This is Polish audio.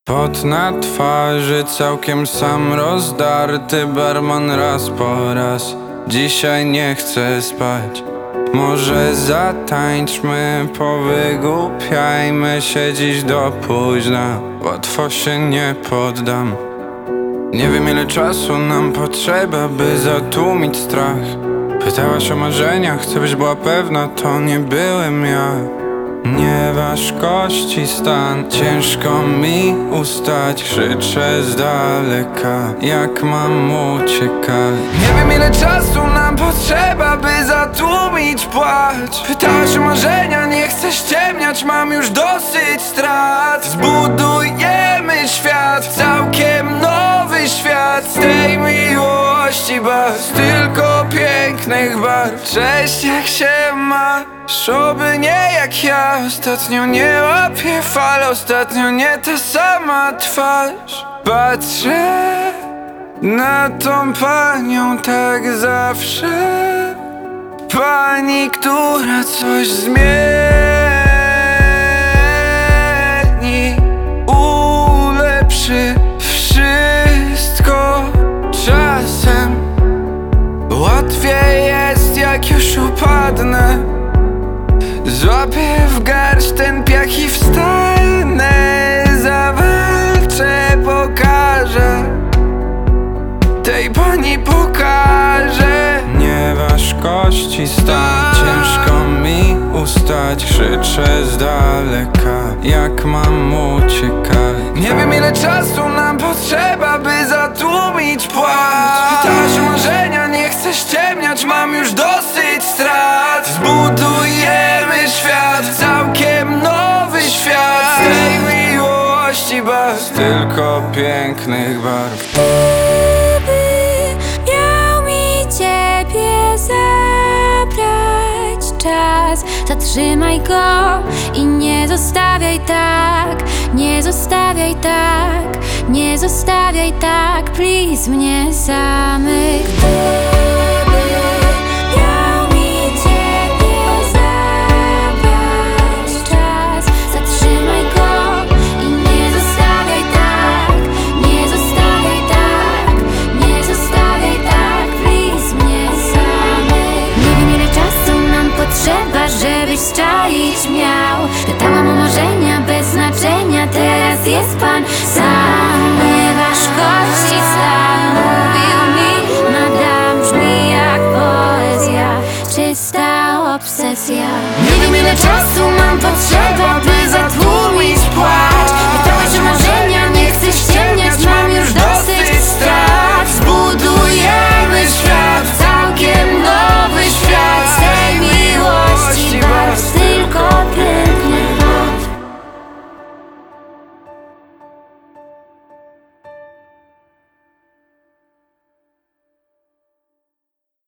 Pot na twarzy, całkiem sam rozdarty, barman raz po raz. Dzisiaj nie chcę spać. Może zatańczmy, powygłupiajmy się dziś do późna. Łatwo się nie poddam. Nie wiem, ile czasu nam potrzeba, by zatłumić strach. Pytałaś o marzenia, chcę byś była pewna, to nie byłem ja. Nie waż kości stan, ciężko mi ustać. Krzyczę z daleka, jak mam uciekać. Nie wiem, ile czasu nam potrzeba, by zatłumić płacz. Pytałaś o marzenia, nie chcę ściemniać, mam już dosyć strat. Zbudujemy świat, całkiem nowy świat. Z tej miłości baz, tylko pięknych barw. Cześć, jak się ma? Oby nie jak ja. Ostatnio nie łapię fal, ostatnio nie ta sama twarz. Patrzę na tą panią tak zawsze. Pani, która coś zmieni, ulepszy wszystko. Czasem łatwiej jest, jak już upadnę. Złapię w garść ten piach i wstanę. Zawalczę, pokażę, tej pani pokażę. Nie waż kości stan, ciężko mi ustać. Krzyczę z daleka, jak mam uciekać. Nie wiem, ile czasu nam potrzeba, by zatłumić płacz. Pytałaś o marzenia, nie chcę ściemniać, mam już dosyć strat. Zbudujemy świat, całkiem nowy świat. Z tej miłości baz, tylko pięknych barw. Gdyby miał mi ciebie zabrać czas, zatrzymaj go i nie zostawiaj tak. Nie zostawiaj tak, nie zostawiaj tak, please, mnie samych. Gdyby miał mi ciebie zabrać czas, zatrzymaj go i nie zostawiaj tak. Nie zostawiaj tak, nie zostawiaj tak, please, mnie samych. Nie wiem, ile czasu nam potrzeba, żebyś czaić miał. Pytałam o marzenia bez znaczenia, teraz jest pan sam. Nie waż kości stan, mówił mi madam, brzmi jak poezja, czysta obsesja. Nie wiem, ile czasu mam potrzeba,